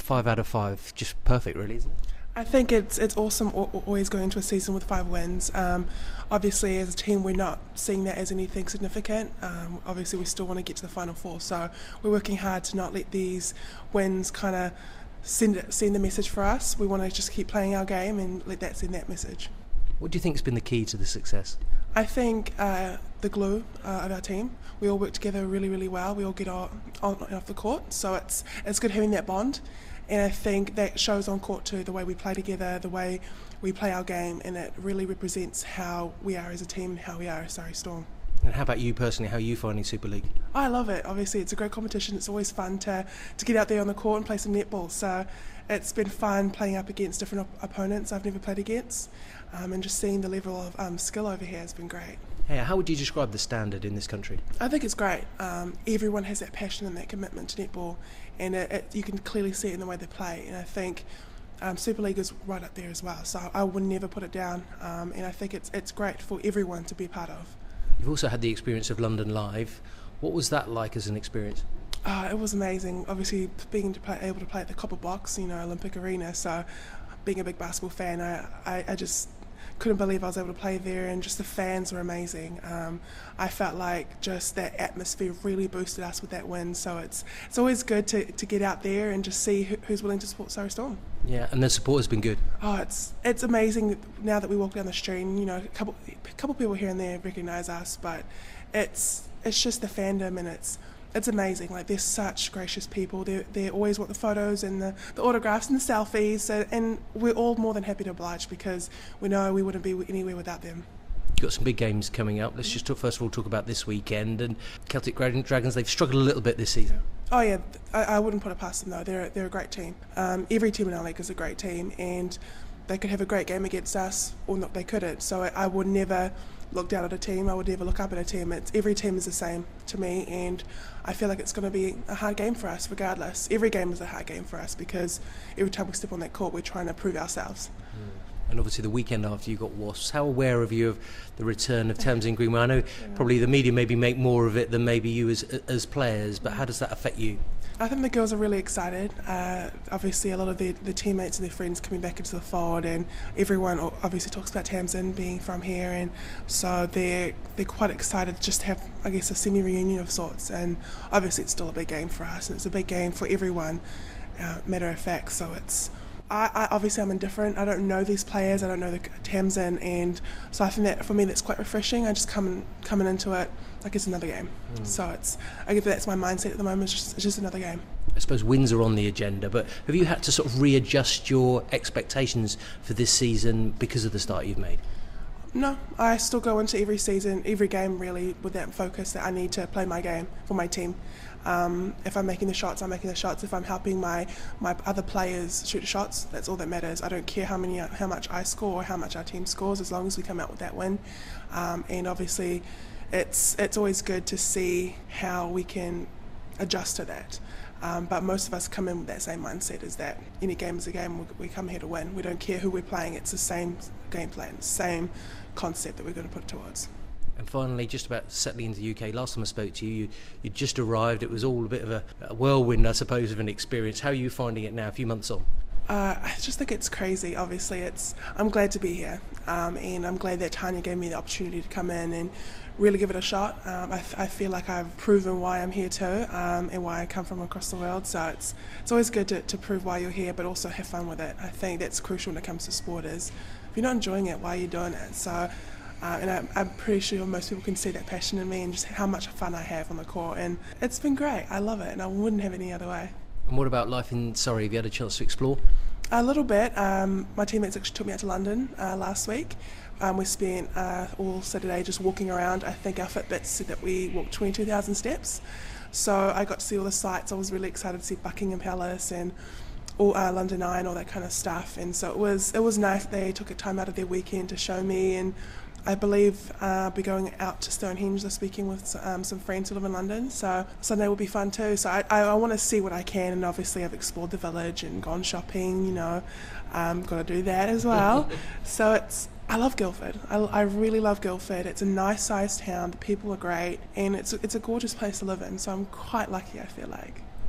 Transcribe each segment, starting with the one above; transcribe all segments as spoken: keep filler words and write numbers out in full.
five out of five, just perfect, really, isn't it? I think it's it's awesome always going into a season with five wins. Um, obviously, as a team, we're not seeing that as anything significant. Um, obviously, we still want to get to the Final Four, so we're working hard to not let these wins kind of send send the message for us. We want to just keep playing our game and let that send that message. What do you think has been the key to the success? I think uh, the glue uh, of our team. We all work together really, really well. We all get on, on and off the court, so it's it's good having that bond. And I think that shows on court too, the way we play together, the way we play our game, and it really represents how we are as a team, how we are as Surrey Storm. And how about you personally, how are you finding Super League? I love it. Obviously, it's a great competition. It's always fun to, to get out there on the court and play some netball. So it's been fun playing up against different op- opponents I've never played against, um, and just seeing the level of um, skill over here has been great. Hey, how would you describe the standard in this country? I think it's great. Um, everyone has that passion and that commitment to netball, and it, it, you can clearly see it in the way they play. And I think um, Super League is right up there as well. So I would never put it down, um, and I think it's it's great for everyone to be a part of. You've also had the experience of London Live. What was that like as an experience? Uh, it was amazing. Obviously, being to play, able to play at the Copper Box, you know, Olympic Arena. So, being a big basketball fan, I, I, I just couldn't believe I was able to play there, and just the fans were amazing. Um, I felt like just that atmosphere really boosted us with that win. So it's it's always good to, to get out there and just see who, who's willing to support Surrey Storm. Yeah, and the support has been good. Oh, it's it's amazing now that we walk down the street. And, you know, a couple a couple people here and there recognise us, but it's it's just the fandom, and it's it's amazing. Like, they're such gracious people. They they always want the photos and the, the autographs and the selfies, so, and we're all more than happy to oblige because we know we wouldn't be anywhere without them. You've got some big games coming up. Let's just talk, first of all talk about this weekend. And Celtic Dragons, they've struggled a little bit this season. Oh yeah, I, I wouldn't put it past them though. They're they're a great team. Um, every team in our league is a great team, and they could have a great game against us, or not. They couldn't. So I, I would never look down at a team. I would never look up at a team. It's every team is the same to me, and I feel like it's going to be a hard game for us regardless. Every game is a hard game for us because every time we step on that court, we're trying to prove ourselves. Mm. And obviously the weekend after you got Wasps, how aware are you of the return of Tamsin Greenway? I know yeah. probably the media maybe make more of it than maybe you as as players, but how does that affect you? I think the girls are really excited. Uh, obviously, a lot of their, their teammates and their friends coming back into the fold, and everyone obviously talks about Tamsin being from here, and so they're they're quite excited just to have, I guess, a semi-reunion of sorts. And obviously, it's still a big game for us, and it's a big game for everyone. Uh, matter of fact, so it's. I, I obviously I'm indifferent. I don't know these players. I don't know the Tamsin, and so I think that for me that's quite refreshing. I just come coming into it like it's another game. Mm. So it's I guess that's my mindset at the moment. It's just, it's just another game. I suppose wins are on the agenda, but have you had to sort of readjust your expectations for this season because of the start you've made? No, I still go into every season, every game really, with that focus that I need to play my game for my team. Um, if I'm making the shots, I'm making the shots. If I'm helping my, my other players shoot the shots, that's all that matters. I don't care how many, how much I score or how much our team scores, as long as we come out with that win. Um, and obviously, it's it's always good to see how we can adjust to that. Um, but most of us come in with that same mindset, is that any game is a game. We, we come here to win. We don't care who we're playing. It's the same game plan, same concept that we're going to put towards. And finally, just about settling into the U K, last time I spoke to you, you you just arrived. It was all a bit of a, a whirlwind, I suppose, of an experience. How are you finding it now, a few months on? Uh, I just think it's crazy. Obviously, it's. I'm glad to be here, um, and I'm glad that Tanya gave me the opportunity to come in and really give it a shot. Um, I, I feel like I've proven why I'm here too, um, and why I come from across the world. So it's it's always good to, to prove why you're here, but also have fun with it. I think that's crucial when it comes to sport. Is if you're not enjoying it, why are you doing it? So. Uh, and I, I'm pretty sure most people can see that passion in me and just how much fun I have on the court. And it's been great. I love it, and I wouldn't have it any other way. And what about life in Surrey? Have you had a chance to explore? A little bit. Um, my teammates actually took me out to London uh, last week. Um, we spent uh, all Saturday just walking around. I think our Fitbits said that we walked twenty-two thousand steps. So I got to see all the sights. I was really excited to see Buckingham Palace and all uh, London Eye and all that kind of stuff. And so it was it was nice. They took a time out of their weekend to show me, and I believe uh, I'll be going out to Stonehenge this weekend with um, some friends who live in London, so Sunday will be fun too. So I, I, I want to see what I can, and obviously I've explored the village and gone shopping, you know, um, got to do that as well. So it's I love Guildford. I, I really love Guildford. It's a nice sized town, the people are great, and it's it's a gorgeous place to live in, so I'm quite lucky, I feel like.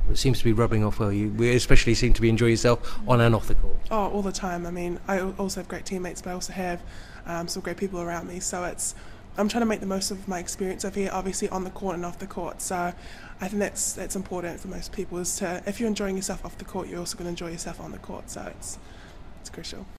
It seems to be rubbing off well. You we especially seem to be enjoying yourself on and off the court. Oh, all the time. I mean, I also have great teammates, but I also have um, some great people around me. So it's I'm trying to make the most of my experience over here, obviously on the court and off the court. So I think that's that's important for most people, is to, if you're enjoying yourself off the court, you're also going to enjoy yourself on the court. So it's it's crucial.